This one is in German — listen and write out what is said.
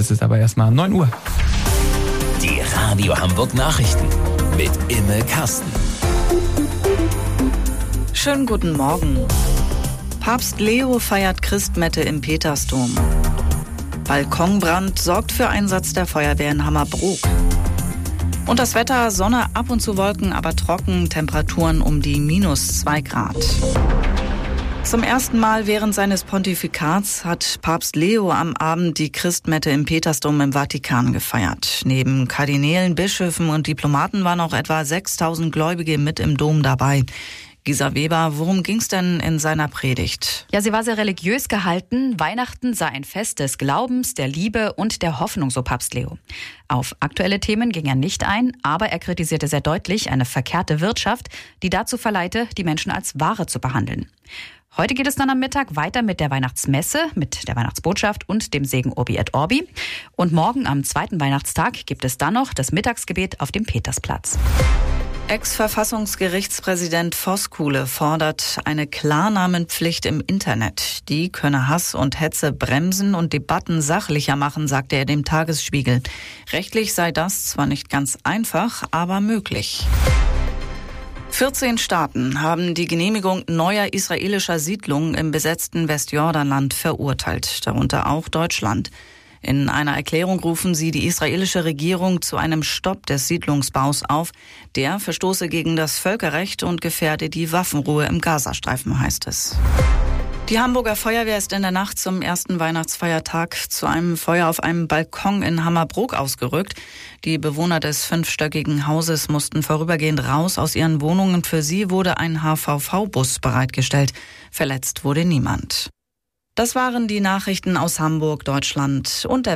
ist es aber erstmal 9 Uhr. Die Radio Hamburg Nachrichten mit Imme Kasten. Schönen guten Morgen. Papst Leo feiert Christmette im Petersdom. Balkonbrand sorgt für Einsatz der Feuerwehr in Hammerbrook. Und das Wetter, Sonne, ab und zu Wolken, aber trocken, Temperaturen um die -2 Grad. Zum ersten Mal während seines Pontifikats hat Papst Leo am Abend die Christmette im Petersdom im Vatikan gefeiert. Neben Kardinälen, Bischöfen und Diplomaten waren auch etwa 6.000 Gläubige mit im Dom dabei. Gisa Weber, worum ging's denn in seiner Predigt? Ja, sie war sehr religiös gehalten. Weihnachten sei ein Fest des Glaubens, der Liebe und der Hoffnung, so Papst Leo. Auf aktuelle Themen ging er nicht ein, aber er kritisierte sehr deutlich eine verkehrte Wirtschaft, die dazu verleite, die Menschen als Ware zu behandeln. Heute geht es dann am Mittag weiter mit der Weihnachtsmesse, mit der Weihnachtsbotschaft und dem Segen Urbi et Orbi. Und morgen am zweiten Weihnachtstag gibt es dann noch das Mittagsgebet auf dem Petersplatz. Ex-Verfassungsgerichtspräsident Voskuhle fordert eine Klarnamenpflicht im Internet. Die könne Hass und Hetze bremsen und Debatten sachlicher machen, sagte er dem Tagesspiegel. Rechtlich sei das zwar nicht ganz einfach, aber möglich. 14 Staaten haben die Genehmigung neuer israelischer Siedlungen im besetzten Westjordanland verurteilt, darunter auch Deutschland. In einer Erklärung rufen sie die israelische Regierung zu einem Stopp des Siedlungsbaus auf. Der verstoße gegen das Völkerrecht und gefährde die Waffenruhe im Gazastreifen, heißt es. Die Hamburger Feuerwehr ist in der Nacht zum ersten Weihnachtsfeiertag zu einem Feuer auf einem Balkon in Hammerbrook ausgerückt. Die Bewohner des 5-stöckigen Hauses mussten vorübergehend raus aus ihren Wohnungen. Für sie wurde ein HVV-Bus bereitgestellt. Verletzt wurde niemand. Das waren die Nachrichten aus Hamburg, Deutschland und der